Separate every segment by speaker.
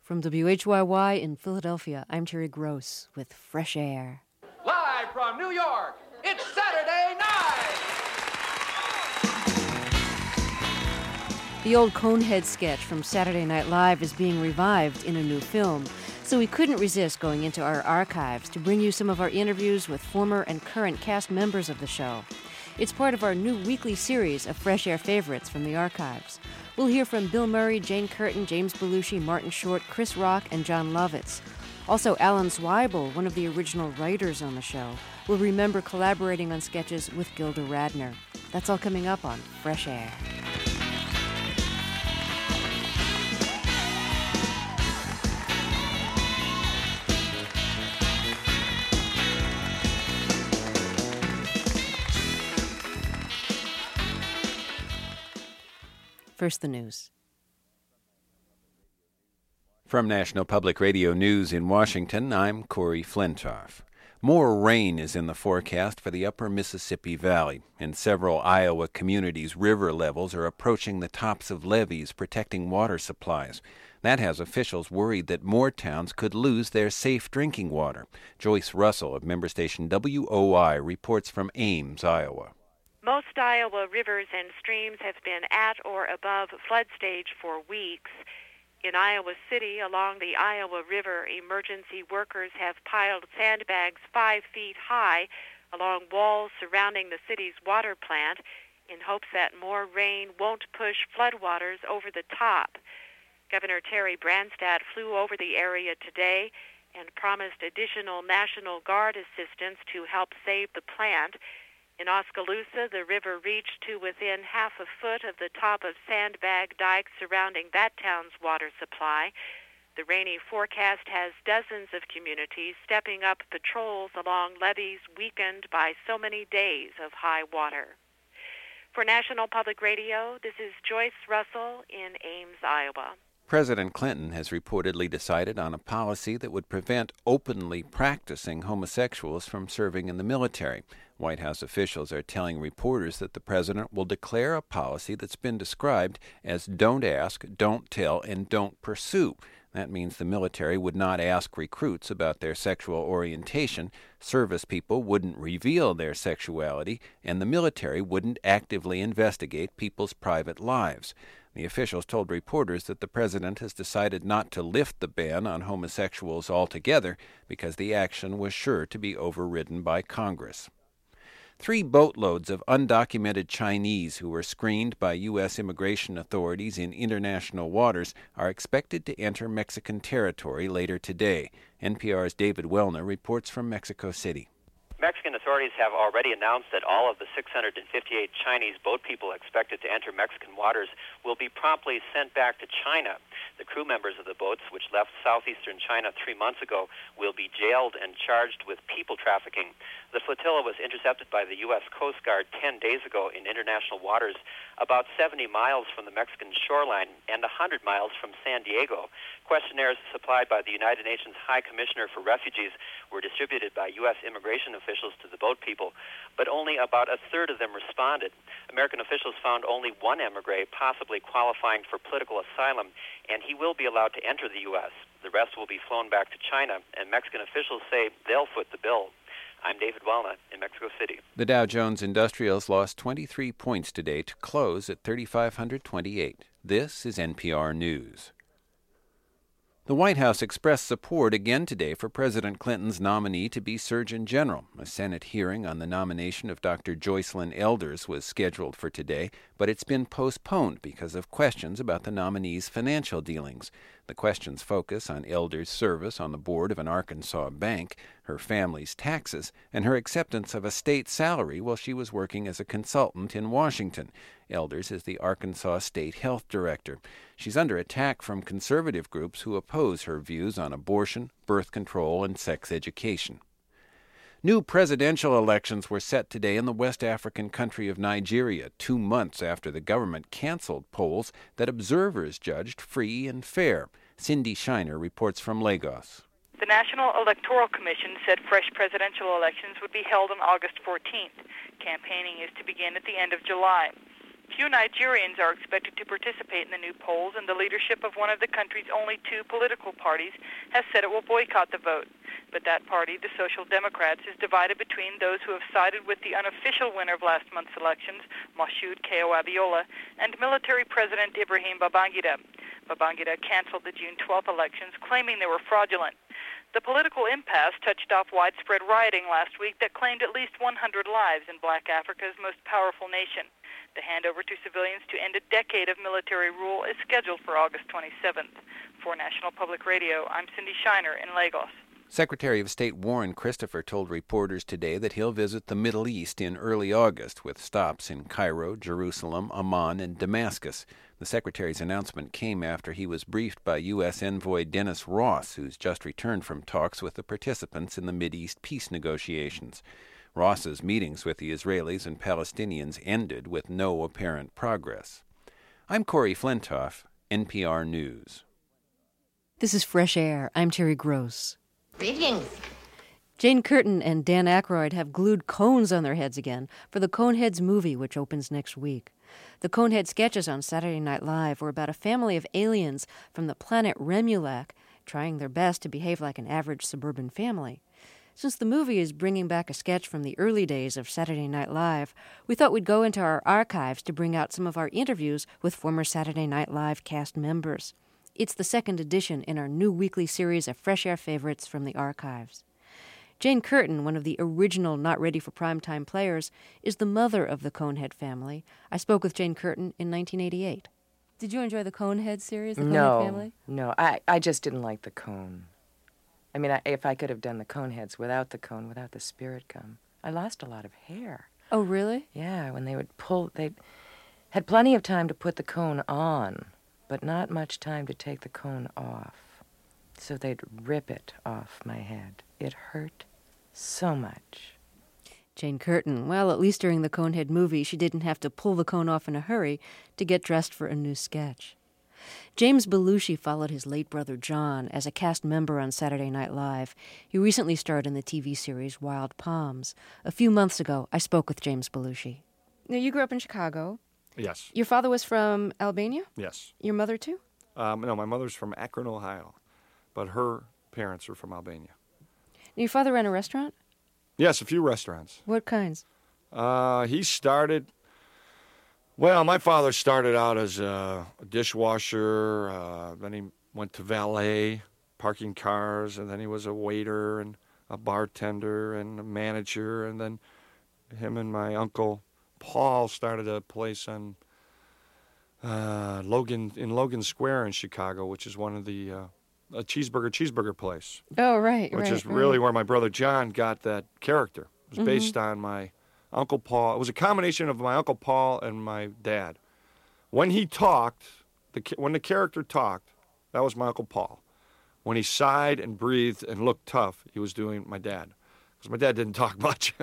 Speaker 1: From WHYY in Philadelphia, I'm Terry Gross with Fresh Air.
Speaker 2: Live from New York, it's Saturday night!
Speaker 1: The old Conehead sketch from Saturday Night Live is being revived in a new film, so we couldn't resist going into our archives to bring you some of our interviews with former and current cast members of the show. It's part of our new weekly series of Fresh Air favorites from the archives. We'll hear from Bill Murray, Jane Curtin, James Belushi, Martin Short, Chris Rock, and John Lovitz. Also, Alan Zweibel, one of the original writers on the show, will remember collaborating on sketches with Gilda Radner. That's all coming up on Fresh Air. First, the news.
Speaker 3: From National Public Radio News in Washington, I'm Corey Flintoff. More rain is in the forecast for the upper Mississippi Valley. In several Iowa communities, river levels are approaching the tops of levees protecting water supplies. That has officials worried that more towns could lose their safe drinking water. Joyce Russell of member station WOI reports from Ames, Iowa.
Speaker 4: Most Iowa rivers and streams have been at or above flood stage for weeks. In Iowa City, along the Iowa River, emergency workers have piled sandbags 5 feet high along walls surrounding the city's water plant in hopes that more rain won't push floodwaters over the top. Governor Terry Branstad flew over the area today and promised additional National Guard assistance to help save the plant. In Oskaloosa, the river reached to within half a foot of the top of sandbag dikes surrounding that town's water supply. The rainy forecast has dozens of communities stepping up patrols along levees weakened by so many days of high water. For National Public Radio, this is Joyce Russell in Ames, Iowa.
Speaker 3: President Clinton has reportedly decided on a policy that would prevent openly practicing homosexuals from serving in the military. White House officials are telling reporters that the president will declare a policy that's been described as don't ask, don't tell, and don't pursue. That means the military would not ask recruits about their sexual orientation, service people wouldn't reveal their sexuality, and the military wouldn't actively investigate people's private lives. The officials told reporters that the president has decided not to lift the ban on homosexuals altogether because the action was sure to be overridden by Congress. 3 boatloads of undocumented Chinese who were screened by U.S. immigration authorities in international waters are expected to enter Mexican territory later today. NPR's David Wellner reports from Mexico City.
Speaker 5: Mexican authorities have already announced that all of the 658 Chinese boat people expected to enter Mexican waters will be promptly sent back to China. The crew members of the boats, which left southeastern China 3 months ago, will be jailed and charged with people trafficking. The flotilla was intercepted by the U.S. Coast Guard 10 days ago in international waters, about 70 miles from the Mexican shoreline and 100 miles from San Diego. Questionnaires supplied by the United Nations High Commissioner for Refugees were distributed by U.S. immigration officials to the boat people, but only about a third of them responded. American officials found only one emigre possibly qualifying for political asylum, and he will be allowed to enter the U.S. The rest will be flown back to China, and Mexican officials say they'll foot the bill. I'm David Wellnut in Mexico City.
Speaker 3: The Dow Jones Industrials lost 23 points today to close at 3,528. This is NPR News. The White House expressed support again today for President Clinton's nominee to be Surgeon General. A Senate hearing on the nomination of Dr. Joycelyn Elders was scheduled for today, but it's been postponed because of questions about the nominee's financial dealings. The questions focus on Elders' service on the board of an Arkansas bank, her family's taxes, and her acceptance of a state salary while she was working as a consultant in Washington. Elders is the Arkansas State Health Director. She's under attack from conservative groups who oppose her views on abortion, birth control, and sex education. New presidential elections were set today in the West African country of Nigeria, 2 months after the government canceled polls that observers judged free and fair. Cindy Shiner reports from Lagos.
Speaker 6: The National Electoral Commission said fresh presidential elections would be held on August 14th. Campaigning is to begin at the end of July. Few Nigerians are expected to participate in the new polls, and the leadership of one of the country's only two political parties has said it will boycott the vote. But that party, the Social Democrats, is divided between those who have sided with the unofficial winner of last month's elections, Moshood Keo Abiola, and military President Ibrahim Babangida. Babangida canceled the June 12th elections, claiming they were fraudulent. The political impasse touched off widespread rioting last week that claimed at least 100 lives in Black Africa's most powerful nation. The handover to civilians to end a decade of military rule is scheduled for August 27th. For National Public Radio, I'm Cindy Shiner in Lagos.
Speaker 3: Secretary of State Warren Christopher told reporters today that he'll visit the Middle East in early August with stops in Cairo, Jerusalem, Amman, and Damascus. The Secretary's announcement came after he was briefed by U.S. envoy Dennis Ross, who's just returned from talks with the participants in the Mideast peace negotiations. Ross's meetings with the Israelis and Palestinians ended with no apparent progress. I'm Corey Flintoff, NPR News.
Speaker 1: This is Fresh Air. I'm Terry Gross.
Speaker 7: Greetings.
Speaker 1: Jane Curtin and Dan Aykroyd have glued cones on their heads again for the Coneheads movie, which opens next week. The Conehead sketches on Saturday Night Live were about a family of aliens from the planet Remulac trying their best to behave like an average suburban family. Since the movie is bringing back a sketch from the early days of Saturday Night Live, we thought we'd go into our archives to bring out some of our interviews with former Saturday Night Live cast members. It's the second edition in our new weekly series of Fresh Air favorites from the archives. Jane Curtin, one of the original Not Ready for Primetime players, is the mother of the Conehead family. I spoke with Jane Curtin in 1988. Did you enjoy the Conehead series, the Conehead family?
Speaker 7: No, I just didn't like the cone. I mean, if I could have done the Coneheads without the cone, without the spirit gum, I lost a lot of hair.
Speaker 1: Oh, really?
Speaker 7: Yeah, when they would pull, they had plenty of time to put the cone on, but not much time to take the cone off. So they'd rip it off my head. It hurt so much.
Speaker 1: Jane Curtin. Well, at least during the Conehead movie, she didn't have to pull the cone off in a hurry to get dressed for a new sketch. James Belushi followed his late brother John as a cast member on Saturday Night Live. He recently starred in the TV series Wild Palms. A few months ago, I spoke with James Belushi. Now, you grew up in Chicago.
Speaker 8: Yes.
Speaker 1: Your father was from Albania?
Speaker 8: Yes.
Speaker 1: Your mother, too?
Speaker 8: No, my mother's from Akron, Ohio, but her parents are from Albania.
Speaker 1: Your father ran a restaurant?
Speaker 8: Yes, a few restaurants.
Speaker 1: What kinds?
Speaker 8: My father started out as a dishwasher, then he went to valet, parking cars, and then he was a waiter and a bartender and a manager, and then him and my uncle Paul started a place on Logan Square in Chicago, which is one of the a cheeseburger place.
Speaker 1: Oh, right,
Speaker 8: which is really where my brother John got that character. It was based on my Uncle Paul. It was a combination of my Uncle Paul and my dad. When he talked, when the character talked, that was my Uncle Paul. When he sighed and breathed and looked tough, he was doing my dad. Because my dad didn't talk much.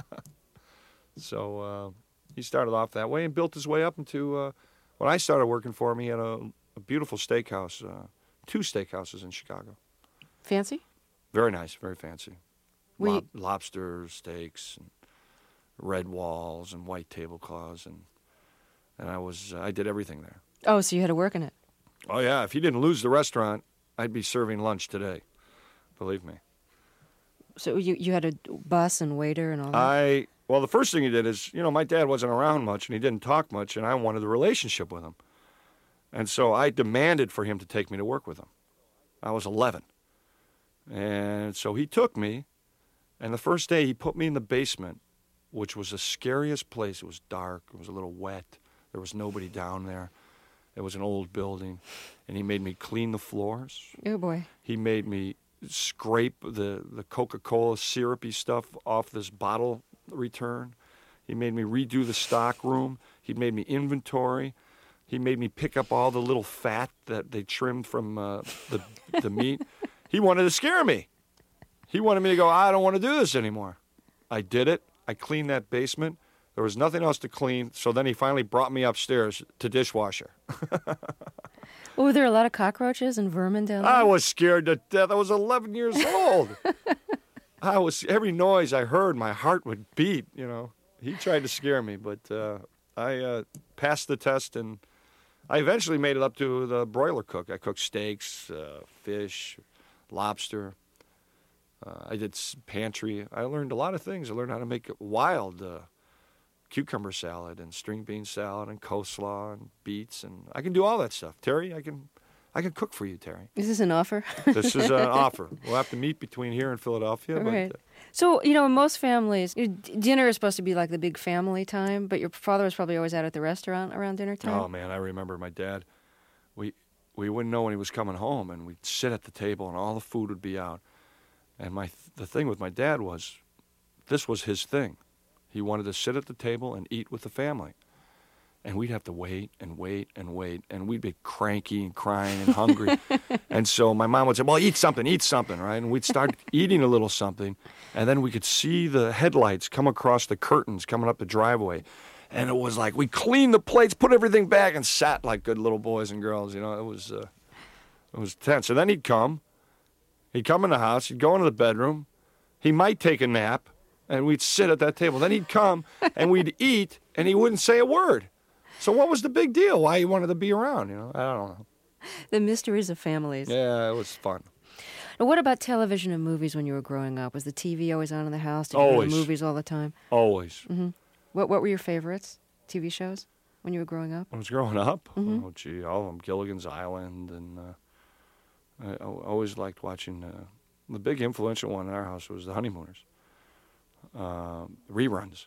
Speaker 8: So he started off that way and built his way up into, when I started working for him, he had a beautiful steakhouse, 2 steakhouses in Chicago.
Speaker 1: Fancy?
Speaker 8: Very nice, very fancy. Lobster steaks and red walls and white tablecloths, and I did everything there.
Speaker 1: Oh, so you had to work in it?
Speaker 8: Oh yeah, if he didn't lose the restaurant, I'd be serving lunch today. Believe me.
Speaker 1: So you had a bus and waiter and all that?
Speaker 8: Well, the first thing he did is, my dad wasn't around much and he didn't talk much, and I wanted a relationship with him. And so I demanded for him to take me to work with him. I was 11. And so he took me, and the first day he put me in the basement, which was the scariest place. It was dark. It was a little wet. There was nobody down there. It was an old building. And he made me clean the floors.
Speaker 1: Oh, boy.
Speaker 8: He made me scrape the Coca-Cola syrupy stuff off this bottle return. He made me redo the stock room. He made me inventory. He made me pick up all the little fat that they trimmed from the meat. He wanted to scare me. He wanted me to go, I don't want to do this anymore. I did it. I cleaned that basement. There was nothing else to clean, so then he finally brought me upstairs to dishwasher.
Speaker 1: Well, were there a lot of cockroaches and vermin down there?
Speaker 8: I was scared to death. I was 11 years old. Every noise I heard, my heart would beat, He tried to scare me, but I passed the test, and I eventually made it up to the broiler cook. I cooked steaks, fish, lobster. I did pantry. I learned a lot of things. I learned how to make wild cucumber salad and string bean salad and coleslaw and beets, and I can do all that stuff. Terry, I can cook for you, Terry.
Speaker 1: Is this an offer?
Speaker 8: This is an offer. We'll have to meet between here and Philadelphia.
Speaker 1: Right.
Speaker 8: But,
Speaker 1: So, in most families, dinner is supposed to be like the big family time, but your father was probably always out at the restaurant around dinner time?
Speaker 8: oh, man, I remember my dad. We wouldn't know when he was coming home, and we'd sit at the table, and all the food would be out. And the thing with my dad was, this was his thing. He wanted to sit at the table and eat with the family. And we'd have to wait and wait and wait, and we'd be cranky and crying and hungry. And so my mom would say, well, eat something, right? And we'd start eating a little something, and then we could see the headlights come across the curtains coming up the driveway. And it was like we cleaned the plates, put everything back, and sat like good little boys and girls. It was tense. So then he'd come in the house, he'd go into the bedroom, he might take a nap, and we'd sit at that table. Then he'd come, and we'd eat, and he wouldn't say a word. So what was the big deal? Why he wanted to be around, I don't know.
Speaker 1: The mysteries of families.
Speaker 8: Yeah, it was fun.
Speaker 1: Now, what about television and movies when you were growing up? Was the TV always on in the house? Did you
Speaker 8: Always.
Speaker 1: go to movies all the time?
Speaker 8: Always.
Speaker 1: Mm-hmm. What were your favorites, TV shows, when you were growing up?
Speaker 8: When I was growing up?
Speaker 1: Mm-hmm.
Speaker 8: Oh, gee, all of them. Gilligan's Island, and I always liked watching. The big influential one in our house was The Honeymooners. Reruns,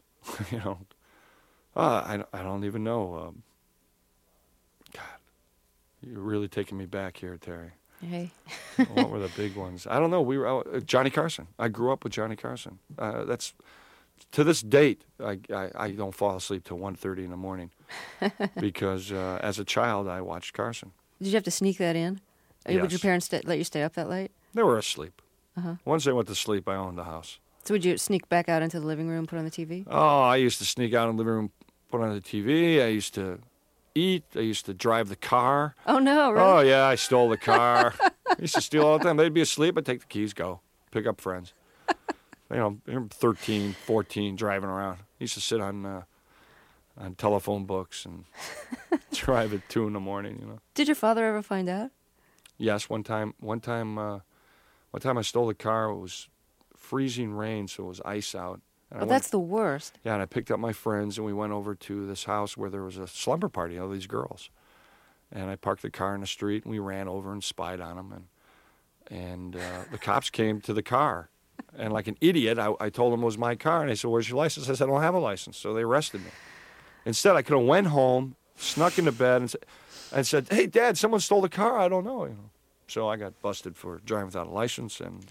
Speaker 8: I don't even know. God, you're really taking me back here, Terry.
Speaker 1: Hey.
Speaker 8: What were the big ones? I don't know. We were Johnny Carson. I grew up with Johnny Carson. That's to this date. I don't fall asleep till 1:30 in the morning because as a child I watched Carson.
Speaker 1: Did you have to sneak that in?
Speaker 8: Yes.
Speaker 1: Would your parents let you stay up that late?
Speaker 8: They were asleep.
Speaker 1: Uh-huh.
Speaker 8: Once they went to sleep, I owned the house.
Speaker 1: So would you sneak back out into the living room, put on the TV?
Speaker 8: Oh, I used to sneak out in the living room, put on the TV. I used to eat. I used to drive the car.
Speaker 1: Oh, no, really?
Speaker 8: Oh, yeah, I stole the car. I used to steal all the time. They'd be asleep. I'd take the keys, go, pick up friends. 13, 14, driving around. I used to sit on telephone books and drive at 2 in the morning,
Speaker 1: Did your father ever find out?
Speaker 8: Yes, one time I stole the car. It was freezing rain, so it was ice out. And
Speaker 1: That's the worst.
Speaker 8: Yeah, and I picked up my friends, and we went over to this house where there was a slumber party of these girls. And I parked the car in the street, and we ran over and spied on them. And the cops came to the car. And like an idiot, I told them it was my car. And they said, where's your license? I said, I don't have a license. So they arrested me. Instead, I could have went home, snuck into bed, and said, hey, Dad, someone stole the car. I don't know. So I got busted for driving without a license, and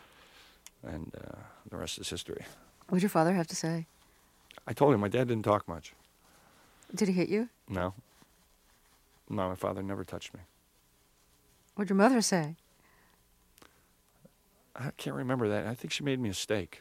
Speaker 8: the rest is history.
Speaker 1: What did your father have to say?
Speaker 8: I told him my dad didn't talk much.
Speaker 1: Did he hit you?
Speaker 8: No. No, my father never touched me.
Speaker 1: What'd your mother say?
Speaker 8: I can't remember that. I think she made me a steak.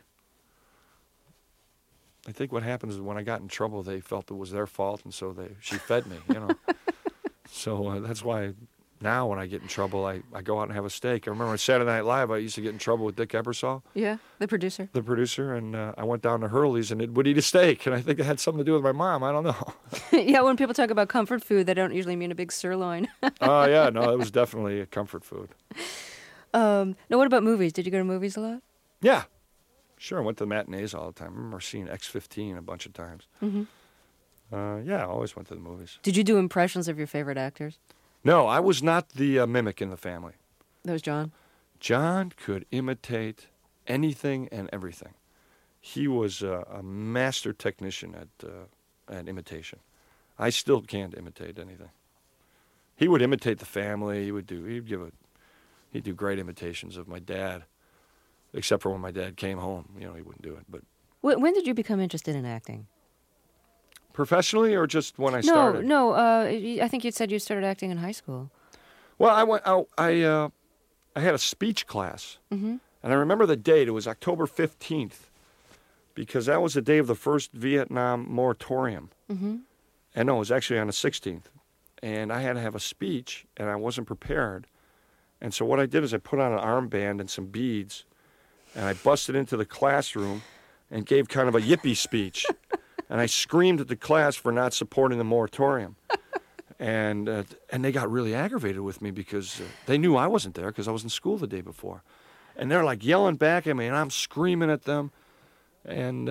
Speaker 8: I think what happens is when I got in trouble, they felt it was their fault, and so she fed me, So that's why now when I get in trouble, I go out and have a steak. I remember on Saturday Night Live, I used to get in trouble with Dick Ebersol.
Speaker 1: Yeah, the producer.
Speaker 8: The producer, and I went down to Hurley's and it would eat a steak, and I think it had something to do with my mom. I don't know.
Speaker 1: Yeah, when people talk about comfort food, they don't usually mean a big sirloin.
Speaker 8: Oh, yeah, no, it was definitely a comfort food.
Speaker 1: Now, what about movies? Did you go to movies a lot?
Speaker 8: Yeah. Sure, I went to the matinees all the time. I remember seeing X-15 a bunch of times.
Speaker 1: Mm-hmm.
Speaker 8: Yeah, I always went to the movies.
Speaker 1: Did you do impressions of your favorite actors?
Speaker 8: No, I was not the mimic in the family.
Speaker 1: That was John?
Speaker 8: John could imitate anything and everything. He was a master technician at imitation. I still can't imitate anything. He would imitate the family. He'd do great imitations of my dad, except for when my dad came home. He wouldn't do it. But
Speaker 1: when did you become interested in acting?
Speaker 8: Professionally, or just when I started?
Speaker 1: No. I think you said you started acting in high school.
Speaker 8: Well, I went out. I had a speech class, and I remember the date. It was October 15th, because that was the day of the first Vietnam moratorium. Mm-hmm. And no, it was actually on the 16th, and I had to have a speech, and I wasn't prepared. And so what I did is I put on an armband and some beads, and I busted into the classroom and gave kind of a yippee speech. And I screamed at the class for not supporting the moratorium. And they got really aggravated with me because they knew I wasn't there because I was in school the day before. And they're like yelling back at me, and I'm screaming at them. And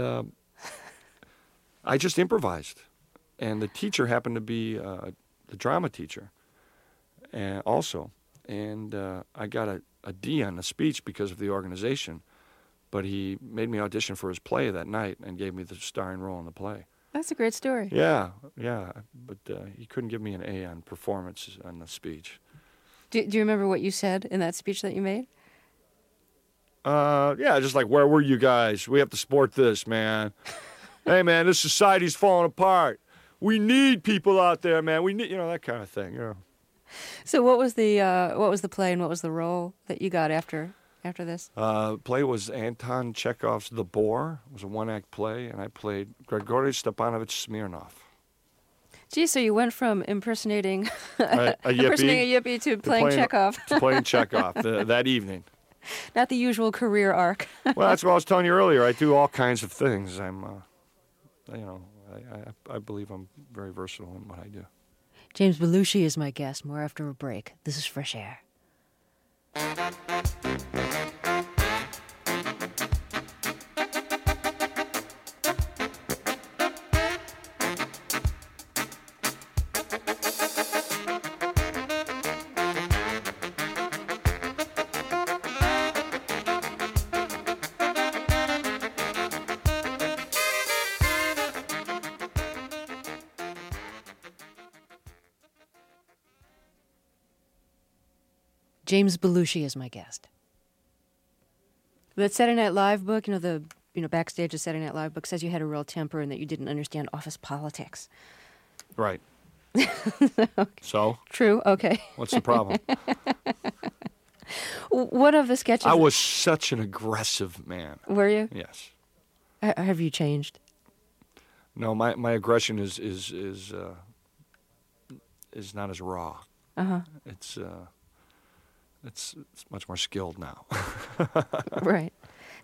Speaker 8: I just improvised. And the teacher happened to be the drama teacher also. And I got a D on the speech because of the organization. But he made me audition for his play that night and gave me the starring role in the play.
Speaker 1: That's a great story.
Speaker 8: Yeah. But he couldn't give me an A on performance on the speech.
Speaker 1: Do you remember what you said in that speech that you made?
Speaker 8: Yeah, just like, where were you guys? We have to support this, man. Hey, man, this society's falling apart. We need people out there, man. We need, that kind of thing,
Speaker 1: So what was the play and what was the role that you got after this?
Speaker 8: Play was Anton Chekhov's The Boar. It was a one-act play, and I played Grigory Stepanovich Smirnov.
Speaker 1: Gee, so you went from impersonating
Speaker 8: a
Speaker 1: yippee to playing Chekhov.
Speaker 8: To playing Chekhov that evening.
Speaker 1: Not the usual career arc.
Speaker 8: Well, that's what I was telling you earlier. I do all kinds of things. I'm, I believe I'm very versatile in what I do.
Speaker 1: James Belushi is my guest. More after a break. This is Fresh Air. James Belushi is my guest. That Saturday Night Live book, the backstage of Saturday Night Live book says you had a real temper and that you didn't understand office politics.
Speaker 8: Right. So?
Speaker 1: True. Okay.
Speaker 8: What's the problem?
Speaker 1: One of the sketches.
Speaker 8: I was such an aggressive man.
Speaker 1: Were you?
Speaker 8: Yes.
Speaker 1: Have you changed?
Speaker 8: No, my aggression is not as raw. It's much more skilled now.
Speaker 1: Right.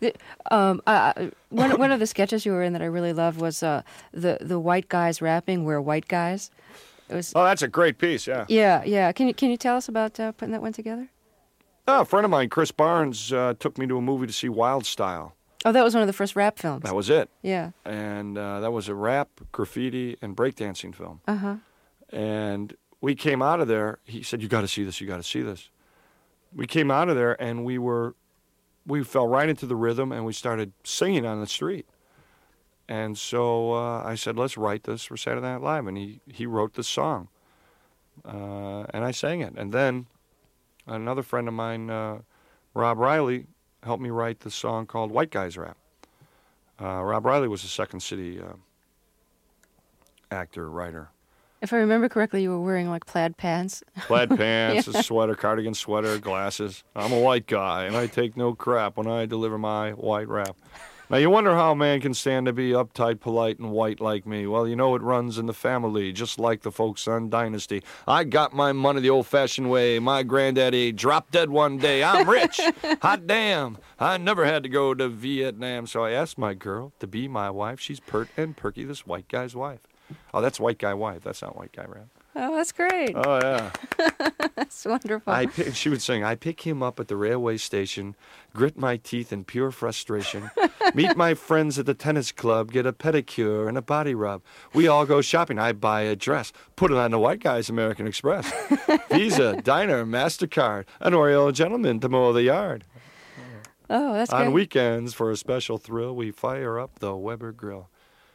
Speaker 1: One of the sketches you were in that I really loved was the white guys rapping. We're white guys. It was.
Speaker 8: Oh, that's a great piece. Yeah.
Speaker 1: Yeah. Can you tell us about putting that one together?
Speaker 8: Oh, a friend of mine, Chris Barnes, took me to a movie to see Wild Style.
Speaker 1: Oh, that was one of the first rap films.
Speaker 8: That was it.
Speaker 1: Yeah.
Speaker 8: And that was a rap, graffiti, and breakdancing film.
Speaker 1: Uh-huh.
Speaker 8: And we came out of there. He said, "You got to see this. You got to see this." We came out of there, and we fell right into the rhythm, and we started singing on the street. And so I said, let's write this for Saturday Night Live. And he wrote the song. And I sang it. And then another friend of mine, Rob Riley, helped me write the song called White Guys Rap. Rob Riley was a Second City actor, writer.
Speaker 1: If I remember correctly, you were wearing like plaid pants.
Speaker 8: Plaid pants, a sweater, cardigan sweater, glasses. I'm a white guy, and I take no crap when I deliver my white rap. Now, you wonder how a man can stand to be uptight, polite, and white like me. Well, it runs in the family, just like the folks on Dynasty. I got my money the old-fashioned way. My granddaddy dropped dead one day. I'm rich. Hot damn. I never had to go to Vietnam, so I asked my girl to be my wife. She's pert and perky, this white guy's wife. Oh, that's white guy wife. That's not white guy rap.
Speaker 1: Oh, that's great.
Speaker 8: Oh, yeah.
Speaker 1: That's wonderful.
Speaker 8: She would sing, I pick him up at the railway station, grit my teeth in pure frustration, meet my friends at the tennis club, get a pedicure and a body rub. We all go shopping. I buy a dress, put it on the white guy's American Express. Visa, Diner, MasterCard, an Oriole gentleman to mow the yard.
Speaker 1: Oh, that's great.
Speaker 8: On weekends, for a special thrill, we fire up the Weber Grill.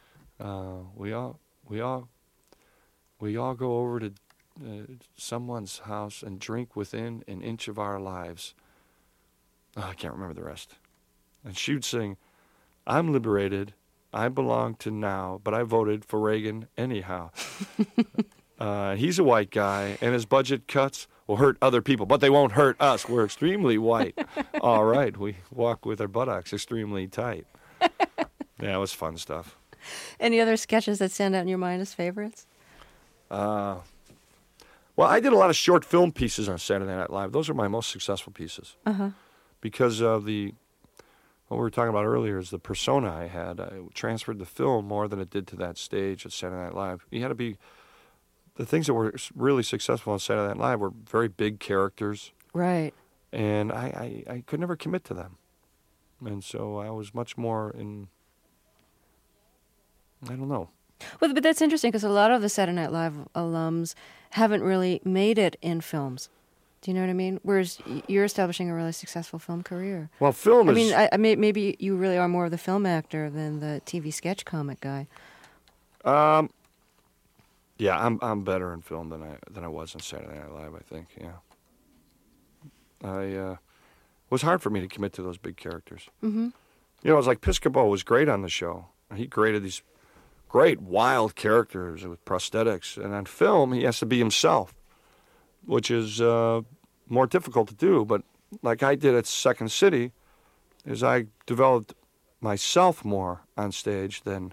Speaker 8: We all go over to someone's house and drink within an inch of our lives. Oh, I can't remember the rest. And she would sing, I'm liberated, I belong to now, but I voted for Reagan anyhow. He's a white guy, and his budget cuts will hurt other people, but they won't hurt us. We're extremely white. All right, we walk with our buttocks extremely tight. Yeah, it was fun stuff.
Speaker 1: Any other sketches that stand out in your mind as favorites?
Speaker 8: Well, I did a lot of short film pieces on Saturday Night Live. Those are my most successful pieces.
Speaker 1: Uh-huh.
Speaker 8: Because of the what we were talking about earlier is the persona I had. I transferred the film more than it did to that stage at Saturday Night Live. You had to be, the things that were really successful on Saturday Night Live were very big characters.
Speaker 1: Right.
Speaker 8: And I could never commit to them. And so I was much more in, I don't know.
Speaker 1: Well, but that's interesting because a lot of the Saturday Night Live alums haven't really made it in films. Do you know what I mean? Whereas you're establishing a really successful film career.
Speaker 8: Well, film is...
Speaker 1: I mean, maybe you really are more of the film actor than the TV sketch comic guy.
Speaker 8: Yeah, I'm better in film than I was on Saturday Night Live, I think, yeah. It was hard for me to commit to those big characters.
Speaker 1: Mm-hmm.
Speaker 8: You know, it was like Piscopo was great on the show. He created these great, wild characters with prosthetics. And on film, he has to be himself, which is more difficult to do. But like I did at Second City, is I developed myself more on stage than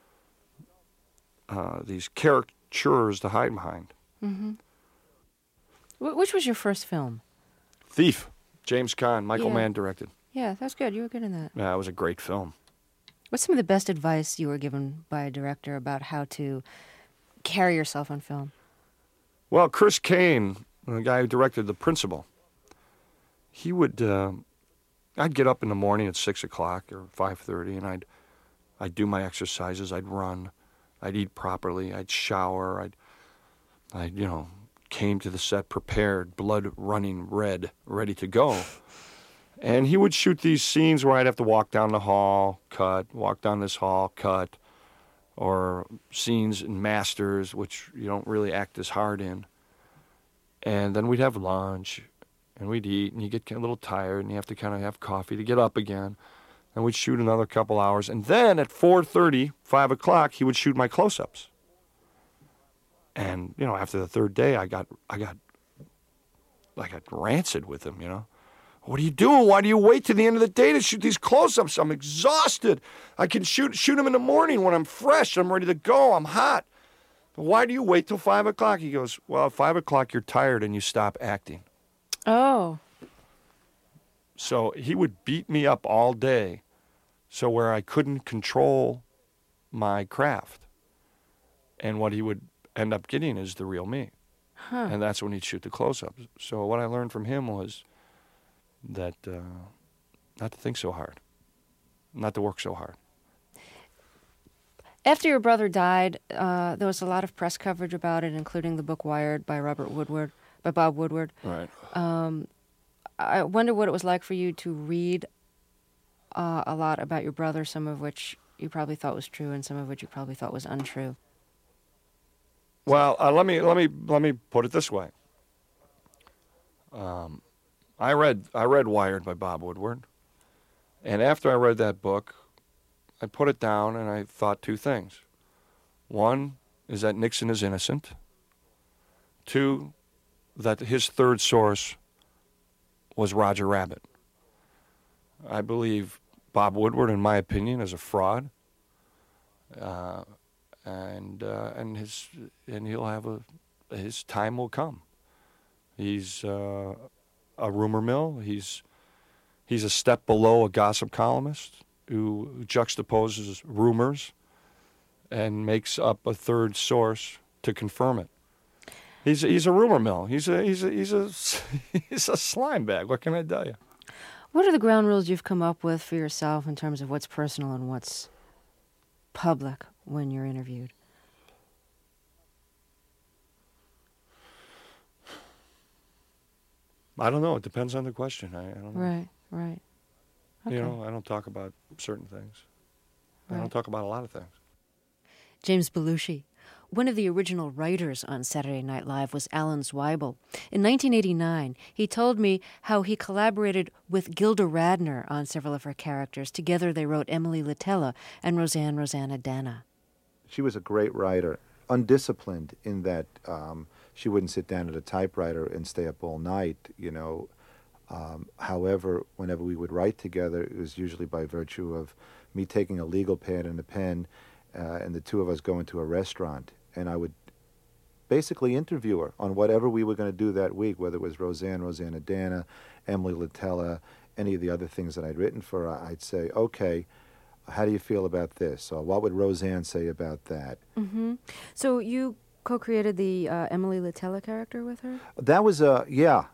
Speaker 8: these caricatures to hide behind.
Speaker 1: Mm-hmm. Which was your first film?
Speaker 8: Thief. James Caan, Michael Mann directed.
Speaker 1: Yeah, that's good. You were good in that.
Speaker 8: Yeah, it was a great film.
Speaker 1: What's some of the best advice you were given by a director about how to carry yourself on film?
Speaker 8: Well, Chris Kane, the guy who directed The Principal, he would, I'd get up in the morning at 6 o'clock or 5:30, and I'd do my exercises, I'd run, I'd eat properly, I'd shower, I came to the set prepared, blood running red, ready to go. And he would shoot these scenes where I'd have to walk down the hall, cut, walk down this hall, cut, or scenes in Masters, which you don't really act as hard in. And then we'd have lunch, and we'd eat, and you get a little tired, and you have to kind of have coffee to get up again. And we'd shoot another couple hours. And then at 4:30, 5 o'clock, he would shoot my close-ups. And, after the third day, I got rancid with him, What are you doing? Why do you wait to the end of the day to shoot these close-ups? I'm exhausted. I can shoot them in the morning when I'm fresh. I'm ready to go. I'm hot. Why do you wait till 5 o'clock? He goes, well, at 5 o'clock you're tired and you stop acting.
Speaker 1: Oh.
Speaker 8: So he would beat me up all day, so where I couldn't control my craft. And what he would end up getting is the real me.
Speaker 1: Huh.
Speaker 8: And that's when he'd shoot the close-ups. So what I learned from him was that not to think so hard, not to work so hard.
Speaker 1: After your brother died, there was a lot of press coverage about it, including the book Wired by Bob Woodward.
Speaker 8: Right.
Speaker 1: I wonder what it was like for you to read a lot about your brother, some of which you probably thought was true and some of which you probably thought was untrue.
Speaker 8: Well, let me put it this way. I read Wired by Bob Woodward, and after I read that book, I put it down and I thought two things. One is that Nixon is innocent. Two, that his third source was Roger Rabbit. I believe Bob Woodward, in my opinion, is a fraud. And he'll have his time will come. He's a rumor mill. He's a step below a gossip columnist who juxtaposes rumors and makes up a third source to confirm it. He's a rumor mill. He's a slime bag. What can I tell you?
Speaker 1: What are the ground rules you've come up with for yourself in terms of what's personal and what's public when you're interviewed?
Speaker 8: I don't know. It depends on the question. I don't know.
Speaker 1: Right. Okay.
Speaker 8: I don't talk about certain things.
Speaker 1: Right.
Speaker 8: I don't talk about a lot of things.
Speaker 1: James Belushi. One of the original writers on Saturday Night Live was Alan Zweibel. In 1989, he told me how he collaborated with Gilda Radner on several of her characters. Together they wrote Emily Litella and Roseanne Dana.
Speaker 9: She was a great writer, undisciplined in that she wouldn't sit down at a typewriter and stay up all night, However, whenever we would write together, it was usually by virtue of me taking a legal pad and a pen and the two of us going to a restaurant. And I would basically interview her on whatever we were going to do that week, whether it was Roseanne Dana, Emily Litella, any of the other things that I'd written for her, I'd say, okay, how do you feel about this? Or what would Roseanne say about that?
Speaker 1: Mm-hmm. So you co-created the Emily Litella character with her?
Speaker 9: That was that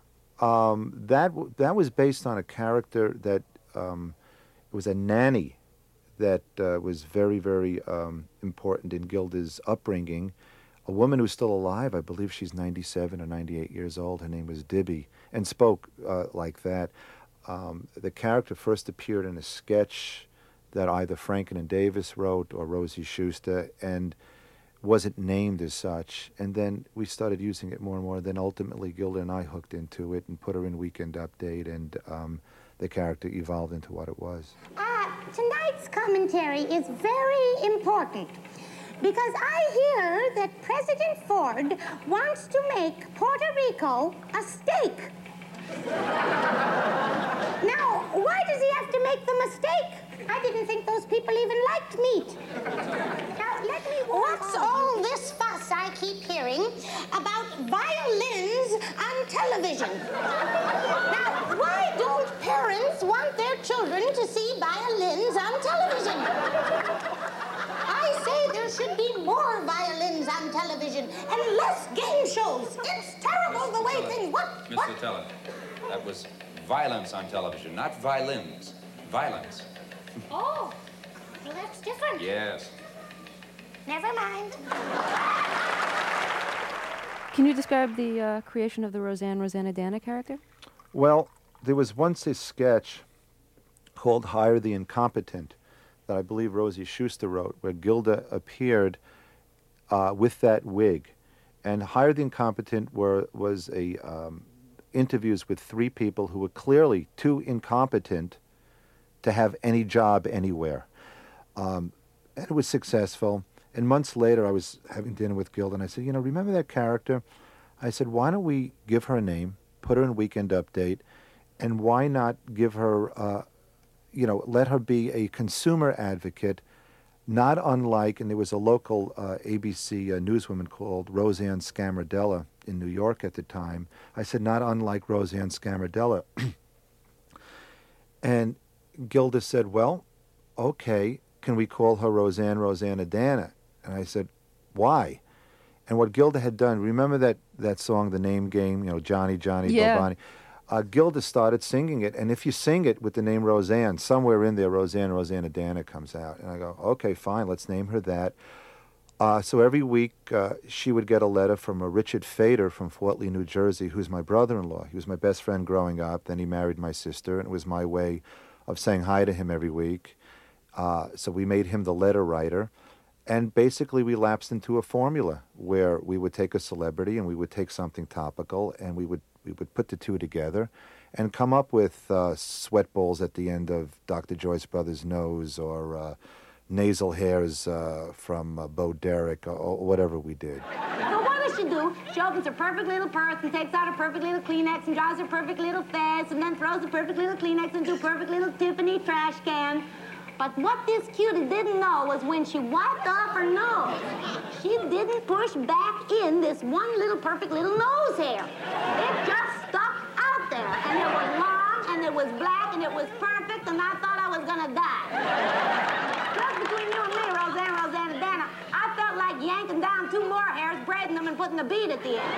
Speaker 9: was based on a character that it was a nanny that was very, very important in Gilda's upbringing. A woman who's still alive, I believe she's 97 or 98 years old. Her name was Dibby, and spoke like that. The character first appeared in a sketch that either Franken and Davis wrote or Rosie Schuster, and wasn't named as such. And then we started using it more and more. Then ultimately Gilda and I hooked into it and put her in Weekend Update, and the character evolved into what it was.
Speaker 10: Tonight's commentary is very important because I hear that President Ford wants to make Puerto Rico a state. Now, why does he have to make them a steak? I didn't think those people even liked meat. Now, let me What's all this fuss I keep hearing about violins on television? Now, why don't parents want their children to see violins on television? I say there should be more violins on television and less game shows. It's terrible the way things...
Speaker 11: Miss Litella, that was violence on television, not violins. Violence.
Speaker 10: Oh, well, that's different.
Speaker 11: Yes.
Speaker 10: Never mind.
Speaker 1: Can you describe the creation of the Roseanne character?
Speaker 9: Well, there was once a sketch called Hire the Incompetent that I believe Rosie Schuster wrote, where Gilda appeared with that wig. And Hire the Incompetent was interviews with three people who were clearly too incompetent to have any job anywhere. And it was successful. And months later, I was having dinner with Gilda, and I said, remember that character? I said, why don't we give her a name, put her in Weekend Update, and why not give her, let her be a consumer advocate, not unlike, and there was a local ABC newswoman called Roseanne Scamardella in New York at the time. I said, not unlike Roseanne Scamardella. And Gilda said, well, okay, can we call her Roseanne-Roseanne-Adana? And I said, why? And what Gilda had done, remember that song, The Name Game, Johnny, Johnny,
Speaker 1: yeah.
Speaker 9: Bobani? Gilda started singing it, and if you sing it with the name Roseanne, somewhere in there, Roseanne-Roseanne-Adana comes out. And I go, okay, fine, let's name her that. So every week she would get a letter from a Richard Fader from Fort Lee, New Jersey, who's my brother-in-law. He was my best friend growing up. Then he married my sister, and it was my way of saying hi to him every week. So we made him the letter writer. And basically we lapsed into a formula where we would take a celebrity and we would take something topical and we would put the two together and come up with sweat balls at the end of Dr. Joyce Brothers' nose or nasal hairs from Bo Derek or whatever we did.
Speaker 10: So what does she do? She opens her perfect little purse and takes out a perfect little Kleenex and draws her perfect little face and then throws a perfect little Kleenex into a perfect little Tiffany trash can. But what this cutie didn't know was when she wiped off her nose, she didn't push back in this one little perfect little nose hair. It just stuck out there, and it was long, and it was black, and it was perfect, and I thought I was gonna die. Just between you and me, Roseanne-Adana, I felt like yanking down two more hairs, braiding them, and putting a bead at the end.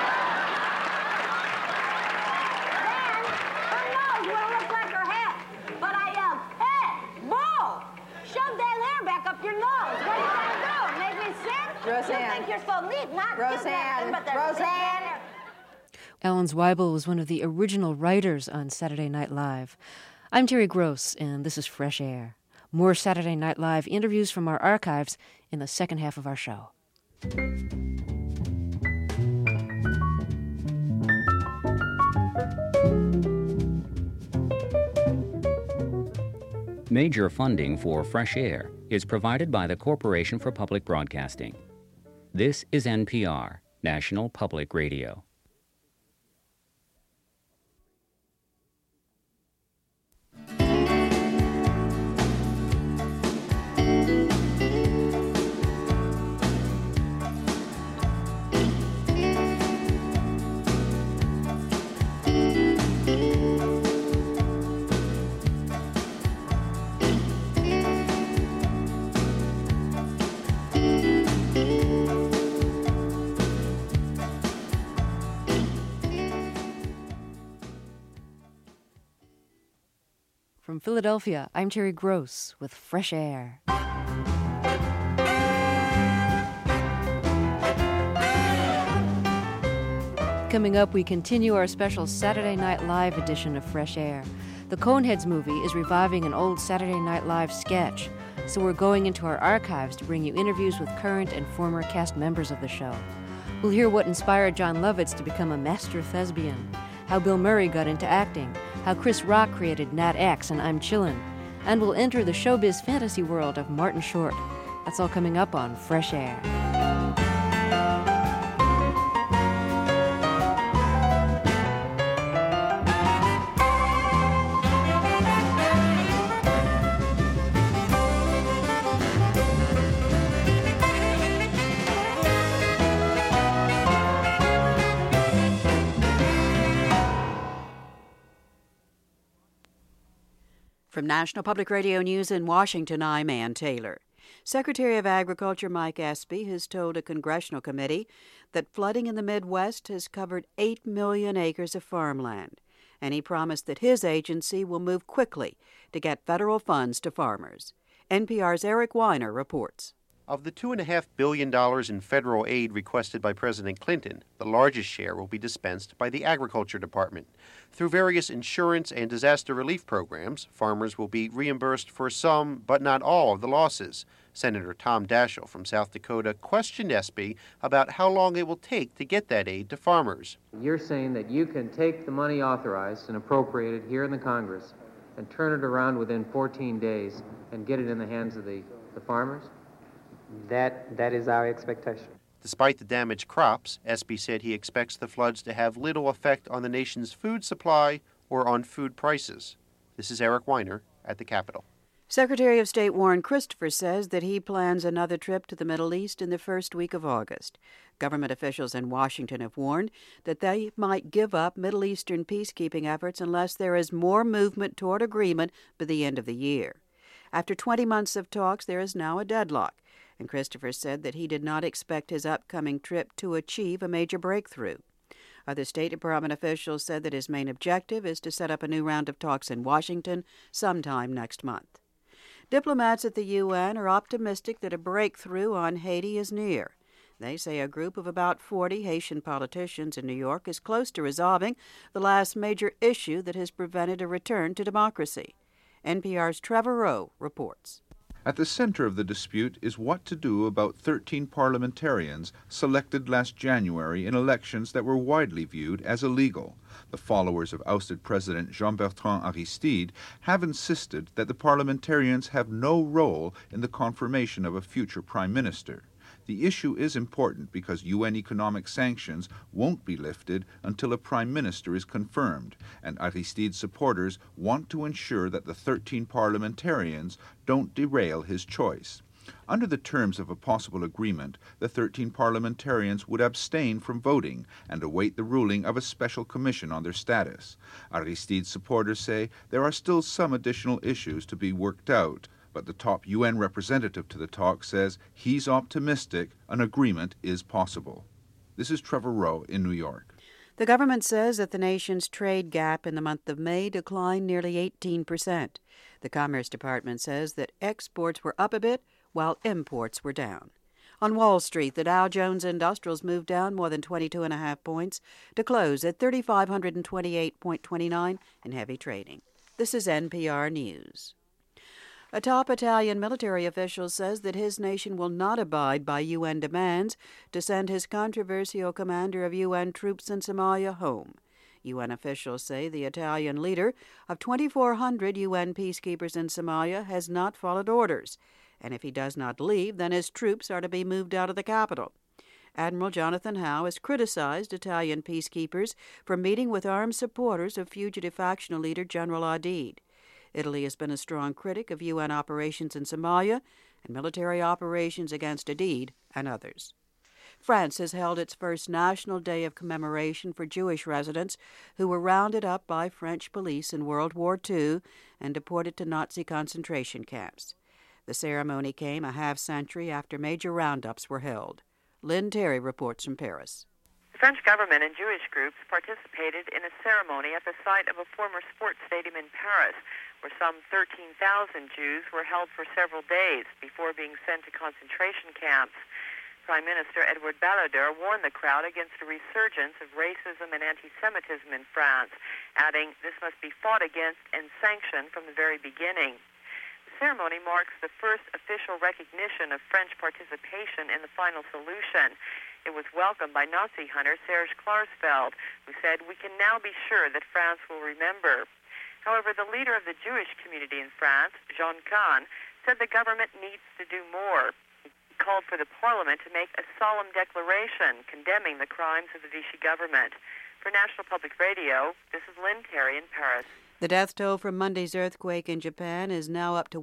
Speaker 10: Then, her nose will look like her head. But I yelled, hey, Bo, shove that hair back up your nose. What are you going to do? Make me sick?
Speaker 12: Roseanne.
Speaker 10: You think you're so neat, not
Speaker 12: Roseanne.
Speaker 10: But Roseanne.
Speaker 1: Ellen Zweibel was one of the original writers on Saturday Night Live. I'm Terry Gross, and this is Fresh Air. More Saturday Night Live interviews from our archives in the second half of our show.
Speaker 13: Major funding for Fresh Air is provided by the Corporation for Public Broadcasting. This is NPR, National Public Radio.
Speaker 1: From Philadelphia, I'm Terry Gross with Fresh Air. Coming up, we continue our special Saturday Night Live edition of Fresh Air. The Coneheads movie is reviving an old Saturday Night Live sketch, so we're going into our archives to bring you interviews with current and former cast members of the show. We'll hear what inspired John Lovitz to become a master thespian, how Bill Murray got into acting, how Chris Rock created Nat X and I'm Chillin', and we'll enter the showbiz fantasy world of Martin Short. That's all coming up on Fresh Air.
Speaker 12: From National Public Radio News in Washington, I'm Ann Taylor. Secretary of Agriculture Mike Espy has told a congressional committee that flooding in the Midwest has covered 8 million acres of farmland, and he promised that his agency will move quickly to get federal funds to farmers. NPR's Eric Weiner reports.
Speaker 14: Of the $2.5 billion in federal aid requested by President Clinton, the largest share will be dispensed by the Agriculture Department. Through various insurance and disaster relief programs, farmers will be reimbursed for some, but not all, of the losses. Senator Tom Daschle from South Dakota questioned Espy about how long it will take to get that aid to farmers.
Speaker 15: You're saying that you can take the money authorized and appropriated here in the Congress and turn it around within 14 days and get it in the hands of the farmers?
Speaker 16: That is our expectation.
Speaker 14: Despite the damaged crops, Espy said he expects the floods to have little effect on the nation's food supply or on food prices. This is Eric Weiner at the Capitol.
Speaker 12: Secretary of State Warren Christopher says that he plans another trip to the Middle East in the first week of August. Government officials in Washington have warned that they might give up Middle Eastern peacekeeping efforts unless there is more movement toward agreement by the end of the year. After 20 months of talks, there is now a deadlock, and Christopher said that he did not expect his upcoming trip to achieve a major breakthrough. Other State Department officials said that his main objective is to set up a new round of talks in Washington sometime next month. Diplomats at the UN are optimistic that a breakthrough on Haiti is near. They say a group of about 40 Haitian politicians in New York is close to resolving the last major issue that has prevented a return to democracy. NPR's Trevor Rowe reports.
Speaker 17: At the center of the dispute is what to do about 13 parliamentarians selected last January in elections that were widely viewed as illegal. The followers of ousted President Jean-Bertrand Aristide have insisted that the parliamentarians have no role in the confirmation of a future prime minister. The issue is important because UN economic sanctions won't be lifted until a prime minister is confirmed, and Aristide's supporters want to ensure that the 13 parliamentarians don't derail his choice. Under the terms of a possible agreement, the 13 parliamentarians would abstain from voting and await the ruling of a special commission on their status. Aristide's supporters say there are still some additional issues to be worked out, but the top UN representative to the talk says he's optimistic an agreement is possible. This is Trevor Rowe in New York.
Speaker 12: The government says that the nation's trade gap in the month of May declined nearly 18%. The Commerce Department says that exports were up a bit while imports were down. On Wall Street, the Dow Jones Industrials moved down more than 22.5 points to close at 3,528.29 in heavy trading. This is NPR News. A top Italian military official says that his nation will not abide by UN demands to send his controversial commander of UN troops in Somalia home. UN officials say the Italian leader of 2,400 UN peacekeepers in Somalia has not followed orders, and if he does not leave, then his troops are to be moved out of the capital. Admiral Jonathan Howe has criticized Italian peacekeepers for meeting with armed supporters of fugitive factional leader General Aidid. Italy has been a strong critic of UN operations in Somalia and military operations against Aidid and others. France has held its first National Day of Commemoration for Jewish residents who were rounded up by French police in World War II and deported to Nazi concentration camps. The ceremony came a half-century after major roundups were held. Lynn Terry reports from Paris.
Speaker 18: French government and Jewish groups participated in a ceremony at the site of a former sports stadium in Paris, where some 13,000 Jews were held for several days before being sent to concentration camps. Prime Minister Edouard Balladur warned the crowd against a resurgence of racism and anti-Semitism in France, adding, "This must be fought against and sanctioned from the very beginning." The ceremony marks the first official recognition of French participation in the final solution. It was welcomed by Nazi hunter Serge Klarsfeld, who said, "We can now be sure that France will remember." However, the leader of the Jewish community in France, Jean Kahn, said the government needs to do more. He called for the parliament to make a solemn declaration condemning the crimes of the Vichy government. For National Public Radio, this is Lynn Terry in Paris.
Speaker 12: The death toll from Monday's earthquake in Japan is now up to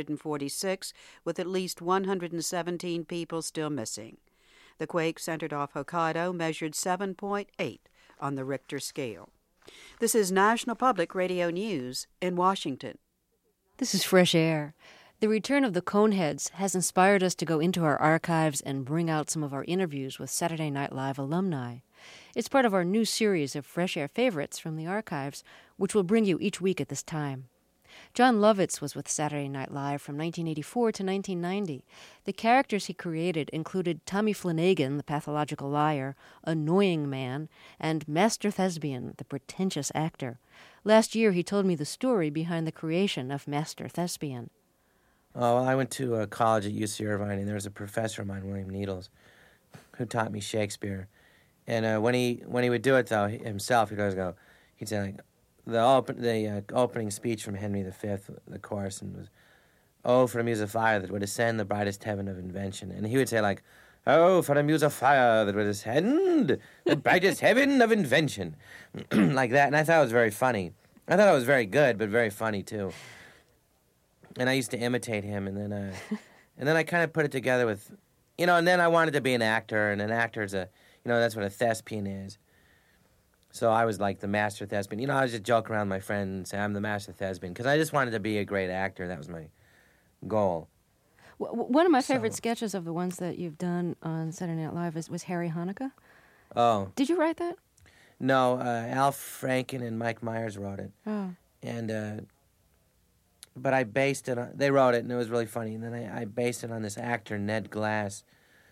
Speaker 12: 146, with at least 117 people still missing. The quake, centered off Hokkaido, measured 7.8 on the Richter scale. This is National Public Radio News in Washington.
Speaker 1: This is Fresh Air. The return of the Coneheads has inspired us to go into our archives and bring out some of our interviews with Saturday Night Live alumni. It's part of our new series of Fresh Air favorites from the archives, which we'll bring you each week at this time. John Lovitz was with Saturday Night Live from 1984 to 1990. The characters he created included Tommy Flanagan, the pathological liar, Annoying Man, and Master Thespian, the pretentious actor. Last year he told me the story behind the creation of Master Thespian.
Speaker 19: Oh, well, I went to college at UC Irvine, and there was a professor of mine, William Needles, who taught me Shakespeare. And when he would do it, though, himself, he'd say, like, the opening speech from Henry V, the chorus, and was, "Oh, for a muse of fire that would ascend the brightest heaven of invention." And he would say, like, "Oh, for a muse of fire that would ascend the brightest heaven of invention." Like that. And I thought it was very funny. I thought it was very good, but very funny, too. And I used to imitate him, and then I kind of put it together with, and then I wanted to be an actor, and an actor's that's what a thespian is. So I was like the master thespian. I was just joke around with my friend and say, "I'm the master thespian," because I just wanted to be a great actor. That was my goal.
Speaker 1: One of my favorite sketches of the ones that you've done on Saturday Night Live was Harry Hanukkah.
Speaker 19: Oh.
Speaker 1: Did you write that?
Speaker 19: No, Al Franken and Mike Myers wrote it.
Speaker 1: Oh.
Speaker 19: And, but I based it on, they wrote it, and it was really funny. And then I based it on this actor, Ned Glass.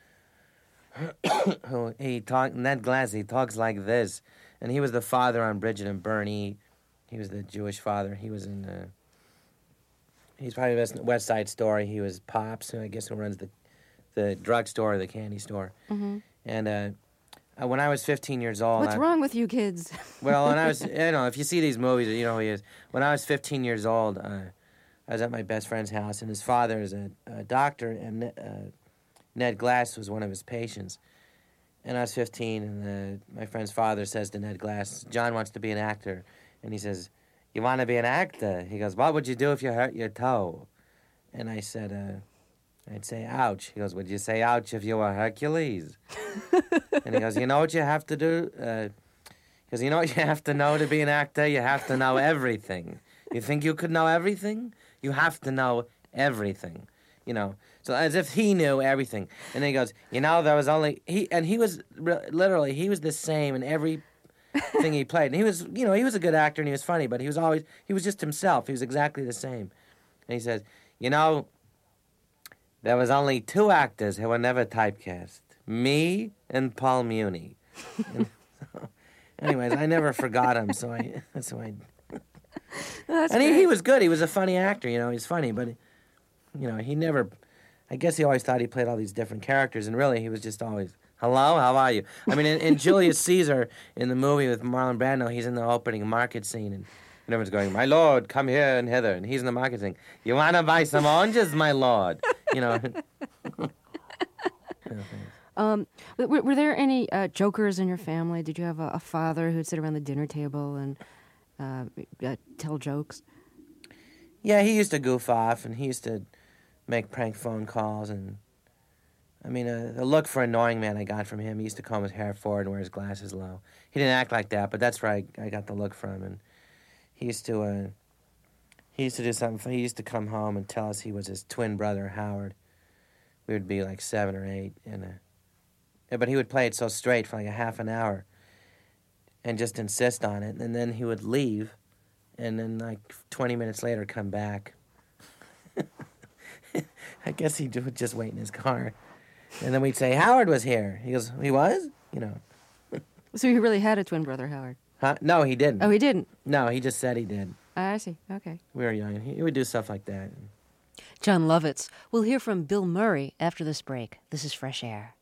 Speaker 19: Ned Glass, he talks like this. And he was the father on Bridget and Bernie. He was the Jewish father. He was in he's probably in West Side Story. He was Pops, who I guess who runs the drugstore or the candy store.
Speaker 1: Mm-hmm.
Speaker 19: And when I was 15 years old...
Speaker 1: What's wrong with you kids?
Speaker 19: Well, when I was... if you see these movies, you know who he is. When I was 15 years old, I was at my best friend's house, and his father is a doctor, and Ned Glass was one of his patients. And I was 15, and my friend's father says to Ned Glass, "John wants to be an actor." And he says, "You want to be an actor?" He goes, "What would you do if you hurt your toe?" And I said, I'd say, "Ouch." He goes, "Would you say ouch if you were Hercules?" And he goes, "You know what you have to do?" He goes, "You know what you have to know to be an actor? You have to know everything. You think you could know everything? You have to know everything." So as if he knew everything. And then he goes, there was only... He was, literally, he was the same in every thing he played. And he was, he was a good actor and he was funny, but he was just himself. He was exactly the same. And he says, there was only two actors who were never typecast. Me and Paul Muni. Anyways, I never forgot him, so I...
Speaker 1: That's
Speaker 19: and he was good. He was a funny actor, he's funny, but... he never... I guess he always thought he played all these different characters, and really he was just always, "Hello, how are you?" I mean, in Julius Caesar, in the movie with Marlon Brando, he's in the opening market scene, and everyone's going, "My lord, come here and hither," and he's in the market scene. "You want to buy some oranges, my lord?"
Speaker 1: Were there any jokers in your family? Did you have a father who'd sit around the dinner table and tell jokes?
Speaker 19: Yeah, he used to goof off, and he used to make prank phone calls, and the look for Annoying Man I got from him. He used to comb his hair forward and wear his glasses low. He didn't act like that, but that's where I got the look from. And he used to do something. He used to come home and tell us he was his twin brother Howard. We would be like 7 or 8, and Yeah, but he would play it so straight for like a half an hour and just insist on it. And then he would leave and then like 20 minutes later come back. I guess he would just wait in his car. And then we'd say, Howard was here. He goes, he was? You know.
Speaker 1: So he really had a twin brother, Howard?
Speaker 19: Huh? No, he didn't.
Speaker 1: Oh, he didn't?
Speaker 19: No, he just said he did.
Speaker 1: I see. Okay.
Speaker 19: We were young. He would do stuff like that.
Speaker 1: John Lovitz. We'll hear from Bill Murray after this break. This is Fresh Air.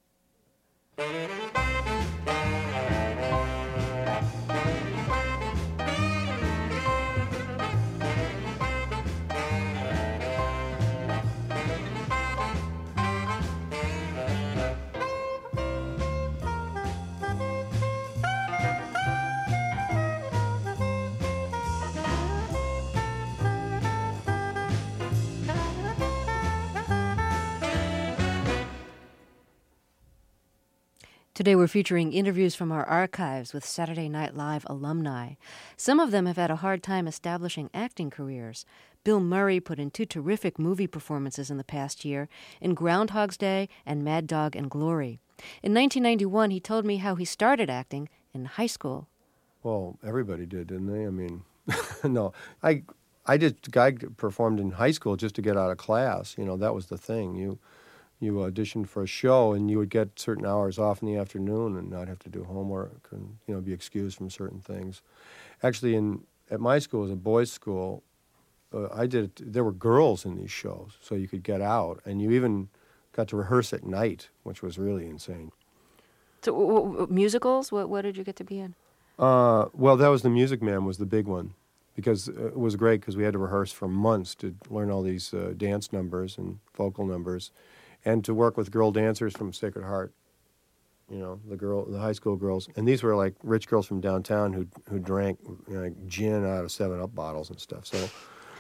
Speaker 1: Today we're featuring interviews from our archives with Saturday Night Live alumni. Some of them have had a hard time establishing acting careers. Bill Murray put in 2 terrific movie performances in the past year, in Groundhog's Day and Mad Dog and Glory. In 1991, he told me how he started acting in high school.
Speaker 20: Well, everybody did, didn't they? I mean, no. I performed in high school just to get out of class. You know, that was the thing. You auditioned for a show, and you would get certain hours off in the afternoon and not have to do homework and, you know, be excused from certain things. Actually, at my school, it was a boys' school, there were girls in these shows, so you could get out, and you even got to rehearse at night, which was really insane.
Speaker 1: So musicals? What did you get to be in?
Speaker 20: Well, that was The Music Man was the big one, because it was great because we had to rehearse for months to learn all these dance numbers and vocal numbers, and to work with girl dancers from Sacred Heart, you know, the high school girls. And these were like rich girls from downtown who drank, you know, like gin out of 7-Up bottles and stuff. So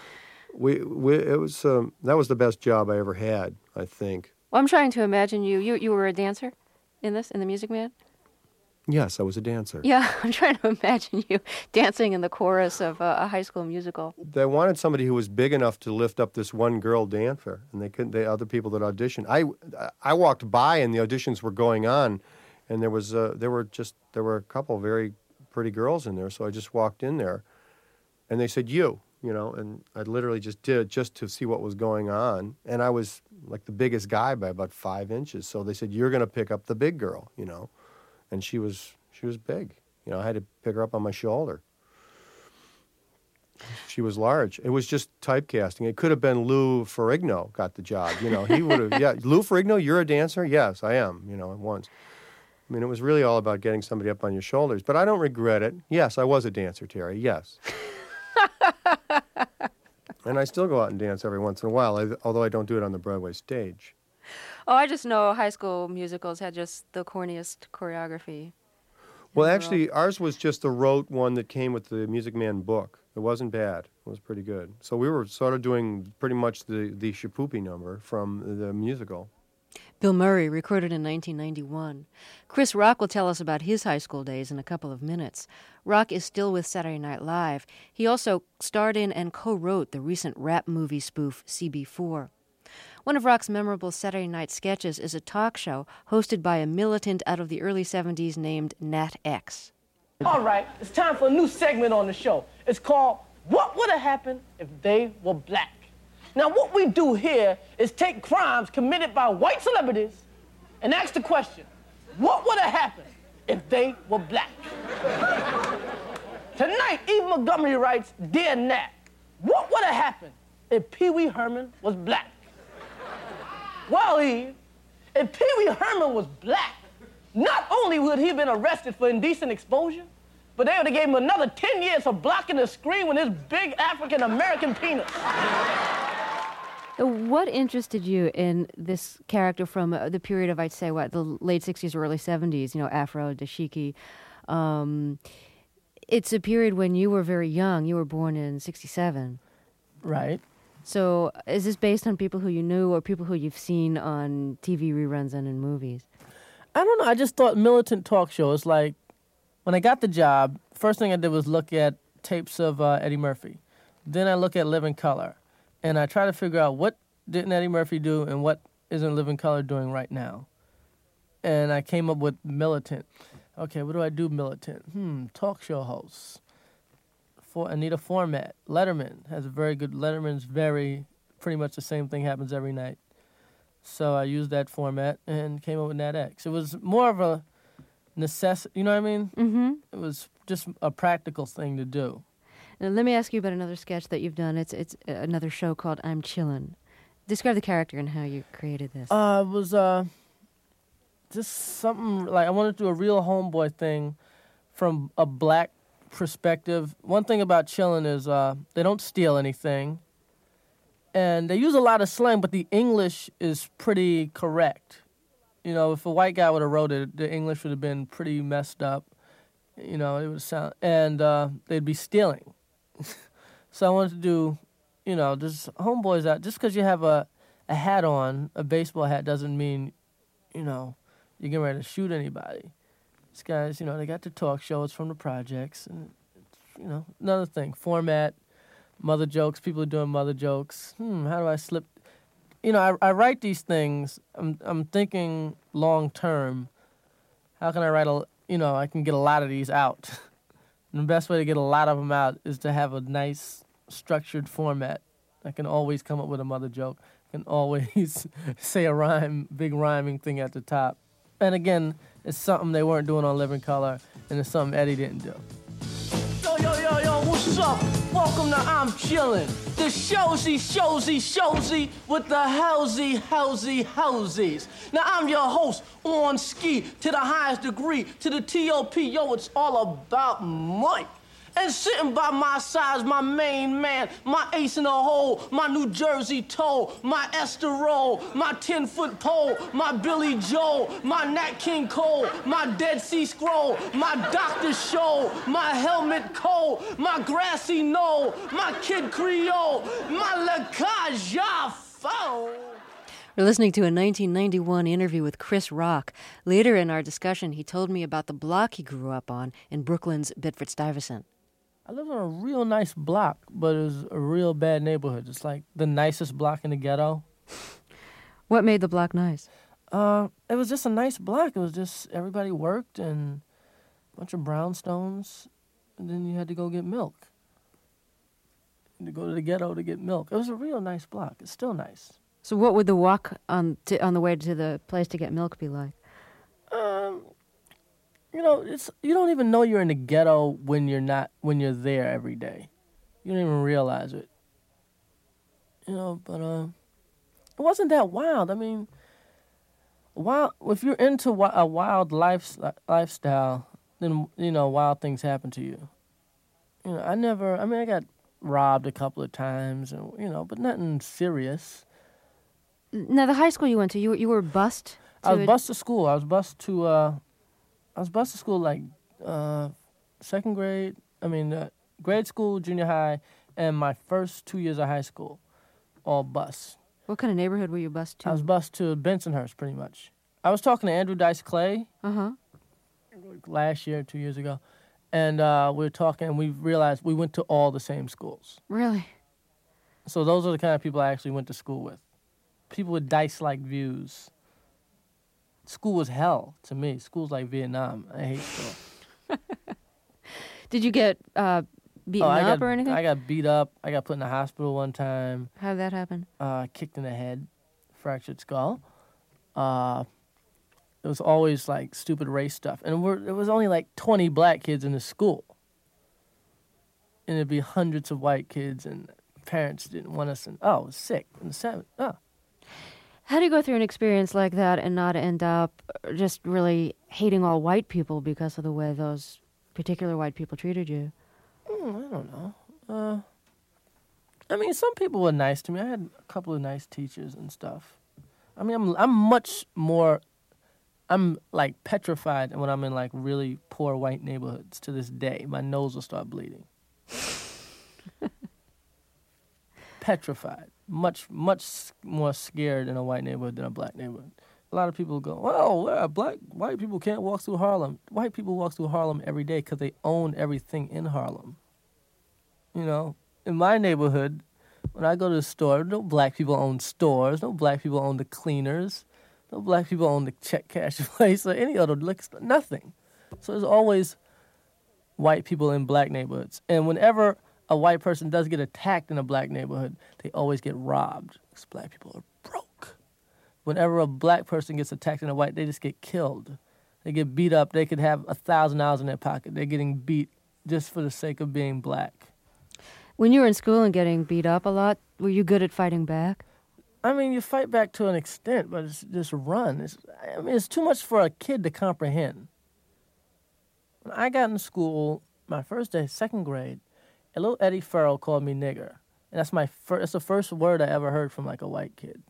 Speaker 20: that was the best job I ever had, I think.
Speaker 1: Well, I'm trying to imagine you were a dancer in The Music Man?
Speaker 20: Yes, I was a dancer.
Speaker 1: Yeah, I'm trying to imagine you dancing in the chorus of a high school musical.
Speaker 20: They wanted somebody who was big enough to lift up this one girl dancer, and they couldn't. Other people that auditioned. I walked by, and the auditions were going on, and there were a couple of very pretty girls in there. So I just walked in there, and they said you know, and I literally just did it just to see what was going on, and I was like the biggest guy by about 5 inches. So they said you're going to pick up the big girl, you know. And she was big. You know, I had to pick her up on my shoulder. She was large. It was just typecasting. It could have been Lou Ferrigno got the job. You know, he would have, yeah. Lou Ferrigno, you're a dancer? Yes, I am, you know, at once. I mean, it was really all about getting somebody up on your shoulders. But I don't regret it. Yes, I was a dancer, Terry, yes. And I still go out and dance every once in a while, although I don't do it on the Broadway stage.
Speaker 1: Oh, I just know high school musicals had just the corniest choreography.
Speaker 20: Well, actually, ours was just the rote one that came with the Music Man book. It wasn't bad. It was pretty good. So we were sort of doing pretty much the Shapoopy number from the musical.
Speaker 1: Bill Murray recorded in 1991. Chris Rock will tell us about his high school days in a couple of minutes. Rock is still with Saturday Night Live. He also starred in and co-wrote the recent rap movie spoof CB4. One of Rock's memorable Saturday night sketches is a talk show hosted by a militant out of the early 70s named Nat X.
Speaker 21: All right, it's time for a new segment on the show. It's called What Would Have Happened If They Were Black? Now, what we do here is take crimes committed by white celebrities and ask the question, what would have happened if they were black? Tonight, Eve Montgomery writes, Dear Nat, what would have happened if Pee Wee Herman was black? Well, Eve, if Pee Wee Herman was black, not only would he have been arrested for indecent exposure, but they would have gave him another 10 years for blocking the screen with his big African-American penis.
Speaker 1: What interested you in this character from the period of, I'd say, the late 60s or early 70s, you know, Afro, dashiki? It's a period when you were very young. You were born in 67.
Speaker 21: Right.
Speaker 1: So is this based on people who you knew or people who you've seen on TV reruns and in movies?
Speaker 21: I don't know. I just thought militant talk shows, like, when I got the job, first thing I did was look at tapes of Eddie Murphy. Then I look at Living Color. And I try to figure out what didn't Eddie Murphy do and what isn't Living Color doing right now. and I came up with militant. Okay, what do I do militant? Talk show hosts. I need a format. Letterman has a very good, Letterman's pretty much the same thing happens every night. So I used that format and came up with Nat X. It was more of a necessity, you know what I mean?
Speaker 1: Mm-hmm.
Speaker 21: It was just a practical thing to do.
Speaker 1: Now, let me ask you about another sketch that you've done. It's another show called I'm Chillin'. Describe the character and how you created this.
Speaker 21: It was just something like I wanted to do a real homeboy thing from a black perspective. One thing about Chillin' is they don't steal anything. And they use a lot of slang, but the English is pretty correct. You know, if a white guy would have wrote it, the English would have been pretty messed up. You know, it would sound, and they'd be stealing. So I wanted to do, you know, just homeboys out. Just because you have a hat on, a baseball hat, doesn't mean, you know, you're getting ready to shoot anybody. These guys, you know, they got the talk show. It's from the projects, and it's, you know, another thing, format. Mother jokes, people are doing mother jokes. How do I slip? You know, I write these things. I'm thinking long term. How can I write I can get a lot of these out. And the best way to get a lot of them out is to have a nice structured format. I can always come up with a mother joke. I can always say a big rhyming thing at the top. And again, it's something they weren't doing on Living Color, and it's something Eddie didn't do. Yo, what's up? Welcome to I'm Chillin', the showsy with the howsies. Now I'm your host on ski to the highest degree, to the T.O.P. Yo, it's all about Mike. And sitting by my side is my main man, my ace in the hole, my New Jersey toe, my Esther Roll, my 10-foot pole, my Billy Joel, my Nat King Cole, my Dead Sea Scroll, my Dr. Show, my Helmet Cole, my Grassy Knoll, my Kid Creole, my La Caja Foe.
Speaker 1: We're listening to a 1991 interview with Chris Rock. Later in our discussion, he told me about the block he grew up on in Brooklyn's Bedford-Stuyvesant.
Speaker 21: I lived on a real nice block, but it was a real bad neighborhood. It's like the nicest block in the ghetto.
Speaker 1: What made the block nice?
Speaker 21: It was just a nice block. It was just everybody worked and a bunch of brownstones, and then you had to go get milk. You had to go to the ghetto to get milk. It was a real nice block. It's still nice.
Speaker 1: So what would the walk on the way to the place to get milk be like?
Speaker 21: You know, you don't even know you're in the ghetto when you're there every day. You don't even realize it. You know, but it wasn't that wild. I mean, if you're into a wild lifestyle, then, you know, wild things happen to you. You know, I got robbed a couple of times, and, you know, but nothing serious.
Speaker 1: Now, the high school you went to, you were bused?
Speaker 21: I was bused to school. I was bused to school like second grade. Grade school, junior high, and my first 2 years of high school, all bus.
Speaker 1: What kind of neighborhood were you bused to?
Speaker 21: I was bused to Bensonhurst, pretty much. I was talking to Andrew Dice Clay last year, 2 years ago, and we were talking, and we realized we went to all the same schools.
Speaker 1: Really?
Speaker 21: So those are the kind of people I actually went to school with. People with dice-like views. School was hell to me. School's like Vietnam. I hate school.
Speaker 1: Did you get beaten up or anything?
Speaker 21: I got beat up. I got put in the hospital one time.
Speaker 1: How did that happen?
Speaker 21: Kicked in the head, fractured skull. It was always like stupid race stuff. And there was only like 20 black kids in the school. And there'd be hundreds of white kids, and parents didn't want us. And it was sick in the 7th.
Speaker 1: How do you go through an experience like that and not end up just really hating all white people because of the way those particular white people treated you?
Speaker 21: I don't know. Some people were nice to me. I had a couple of nice teachers and stuff. I'm much more, I'm like petrified when I'm in like really poor white neighborhoods to this day. My nose will start bleeding. Petrified. Much more scared in a white neighborhood than a black neighborhood. A lot of people go, white people can't walk through Harlem. White people walk through Harlem every day because they own everything in Harlem. You know, in my neighborhood, when I go to the store, no black people own stores, no black people own the cleaners. No black people own the check cash place or any other liquor store. Nothing. So there's always white people in black neighborhoods. And whenever a white person does get attacked in a black neighborhood, they always get robbed because black people are broke. Whenever a black person gets attacked in a white, they just get killed. They get beat up. They could have $1,000 in their pocket. They're getting beat just for the sake of being black.
Speaker 1: When you were in school and getting beat up a lot, were you good at fighting back?
Speaker 21: I mean, you fight back to an extent, but it's just run. It's too much for a kid to comprehend. When I got in school, my first day, second grade, a little Eddie Farrell called me nigger. And that's the first word I ever heard from like a white kid.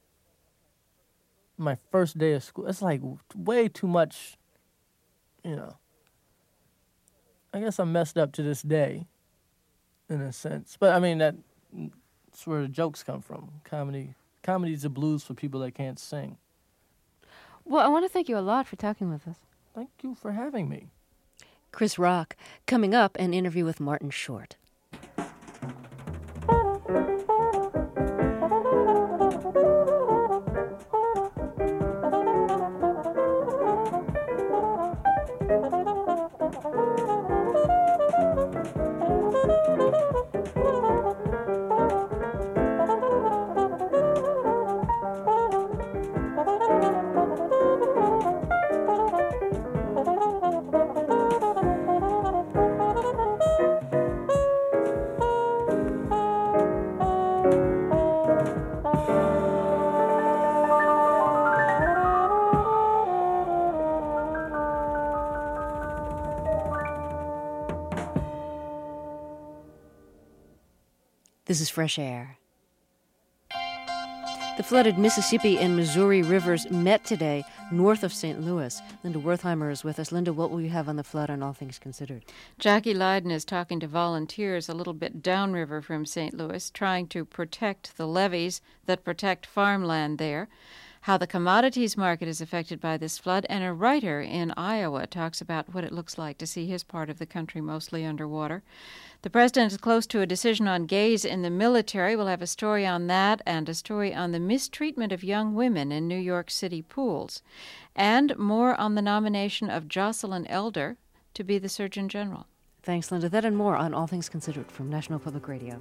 Speaker 21: My first day of school. It's like way too much, you know. I guess I'm messed up to this day, in a sense. But I mean, that's where the jokes come from. Comedy's the blues for people that can't sing.
Speaker 1: Well, I want to thank you a lot for talking with us.
Speaker 21: Thank you for having me.
Speaker 1: Chris Rock. Coming up, an interview with Martin Short. This is Fresh Air. The flooded Mississippi and Missouri rivers met today north of St. Louis. Linda Wertheimer is with us. Linda, what will you have on the flood on All Things Considered?
Speaker 2: Jackie Leiden is talking to volunteers a little bit downriver from St. Louis, trying to protect the levees that protect farmland there, how the commodities market is affected by this flood, and a writer in Iowa talks about what it looks like to see his part of the country mostly underwater. The president is close to a decision on gays in the military. We'll have a story on that and a story on the mistreatment of young women in New York City pools. And more on the nomination of Jocelyn Elder to be the Surgeon General.
Speaker 1: Thanks, Linda. That and more on All Things Considered from National Public Radio.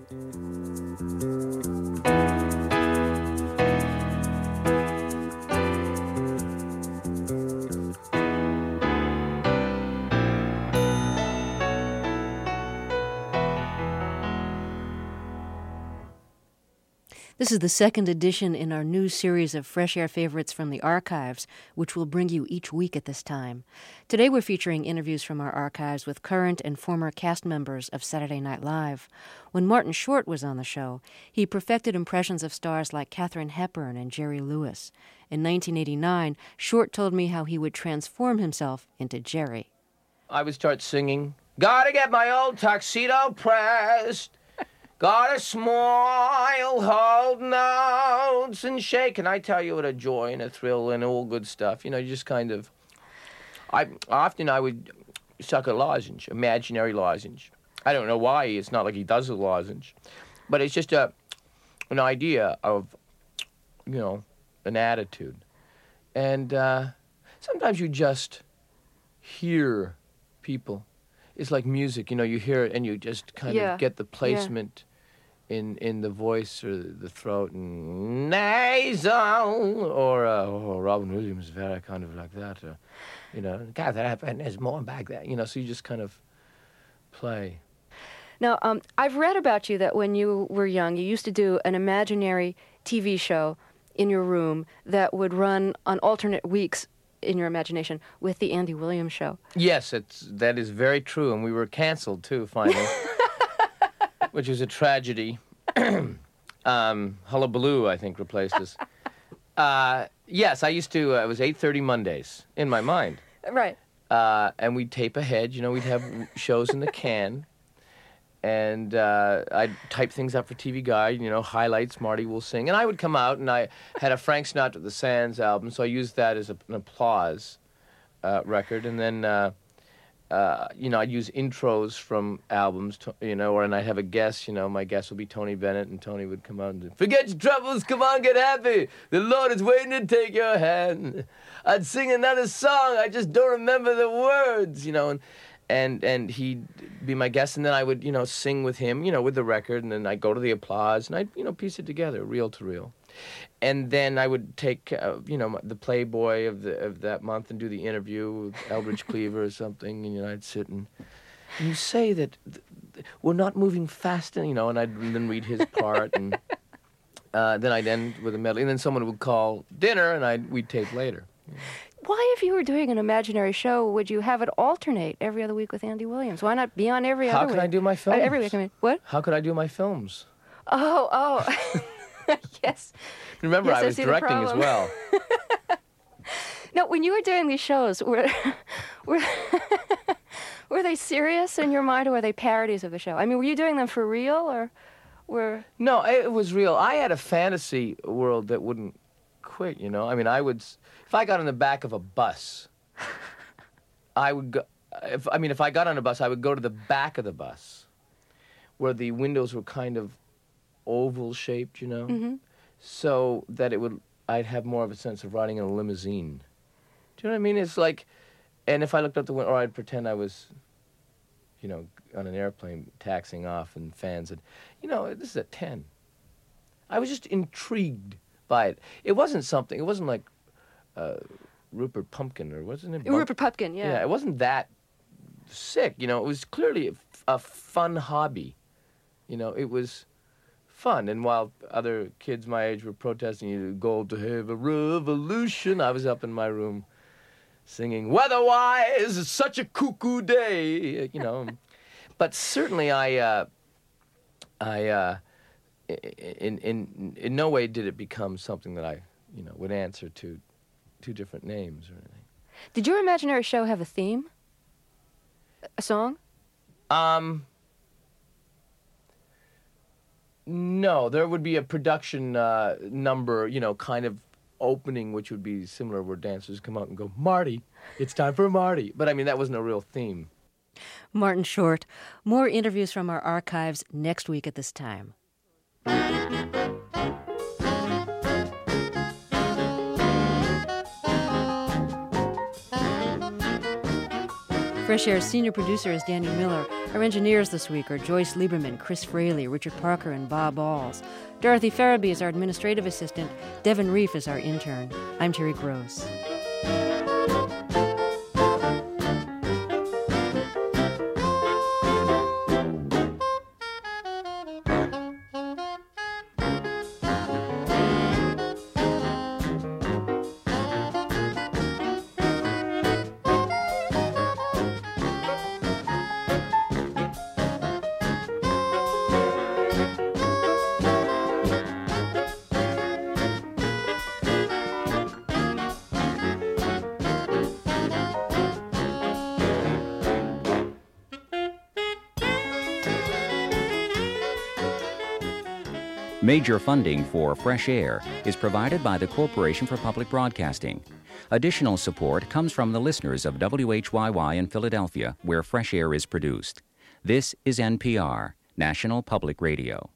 Speaker 1: This is the second edition in our new series of Fresh Air favorites from the archives, which we'll bring you each week at this time. Today we're featuring interviews from our archives with current and former cast members of Saturday Night Live. When Martin Short was on the show, he perfected impressions of stars like Katharine Hepburn and Jerry Lewis. In 1989, Short told me how he would transform himself into Jerry.
Speaker 22: I would start singing, "Gotta get my old tuxedo pressed. Got a smile, hold notes, and shake." And I tell you what a joy and a thrill and all good stuff. You know, you just kind of... I would suck a lozenge, imaginary lozenge. I don't know why. It's not like he does a lozenge. But it's just an idea of, you know, an attitude. And sometimes you just hear people. It's like music, you know, you hear it and you just kind of get the placement in the voice or the throat, and nasal, or Robin Williams, very kind of like that, you know, God, that happened, there's more back there, you know, so you just kind of play.
Speaker 1: Now, I've read about you that when you were young, you used to do an imaginary TV show in your room that would run on alternate weeks in your imagination with the Andy Williams Show.
Speaker 22: Yes, that is very true, and we were canceled too finally, which was a tragedy. Hullabaloo, I think, replaced us. Yes, I used to. It was 8:30 Mondays in my mind.
Speaker 1: Right.
Speaker 22: And we'd tape ahead. You know, we'd have shows in the can. And I'd type things up for TV Guide, you know, highlights, Marty will sing. And I would come out, and I had a Frank Sinatra The Sands album, so I used that as an applause record. And then I'd use intros from albums, and I'd have a guest, my guest would be Tony Bennett, and Tony would come out and say, forget your troubles, come on, get happy. The Lord is waiting to take your hand. I'd sing another song, I just don't remember the words, and he'd be my guest, and then I would, sing with him, with the record, and then I'd go to the applause, and I'd, piece it together, reel to reel. And then I would take, the Playboy of that month and do the interview with Eldridge Cleaver or something, and I'd sit and you say that we're not moving fast, and I'd then read his part, and then I'd end with a medley, and then someone would call dinner, and we'd tape later.
Speaker 1: Why, if you were doing an imaginary show, would you have it alternate every other week with Andy Williams? Why not be on every other week?
Speaker 22: How could I do my films?
Speaker 1: Every week, what?
Speaker 22: How could I do my films?
Speaker 1: Oh. Yes.
Speaker 22: Remember,
Speaker 1: yes,
Speaker 22: I was directing as well.
Speaker 1: No, when you were doing these shows, were they serious in your mind, or were they parodies of the show? I mean, were you doing them for real, or were...
Speaker 22: No, it was real. I had a fantasy world that wouldn't quit, I mean, if I got on the back of a bus, I would go... If I got on a bus, I would go to the back of the bus, where the windows were kind of oval-shaped,
Speaker 1: Mm-hmm.
Speaker 22: so that I'd have more of a sense of riding in a limousine. Do you know what I mean? It's like, and if I looked out the window, or I'd pretend I was, on an airplane taxiing off, and fans said, this is at 10. I was just intrigued by it. It wasn't like Rupert Pumpkin, or wasn't it?
Speaker 1: Rupert Pupkin, yeah.
Speaker 22: Yeah, it wasn't that sick, it was clearly a fun hobby. It was fun, and while other kids my age were protesting, go to have a revolution, I was up in my room singing, weather-wise, it's such a cuckoo day, But certainly in no way did it become something that I, would answer to two different names or anything.
Speaker 1: Did your imaginary show have a theme? A song?
Speaker 22: No, there would be a production number, kind of opening, which would be similar, where dancers come out and go, Marty, it's time for Marty. But, that wasn't a real theme.
Speaker 1: Martin Short. More interviews from our archives next week at this time. Fresh Air's senior producer is Danny Miller. Our engineers this week are Joyce Lieberman, Chris Fraley, Richard Parker, and Bob Alls. Dorothy Farabee is our administrative assistant. Devin Reef is our intern. I'm Terry Gross.
Speaker 13: Major funding for Fresh Air is provided by the Corporation for Public Broadcasting. Additional support comes from the listeners of WHYY in Philadelphia, where Fresh Air is produced. This is NPR, National Public Radio.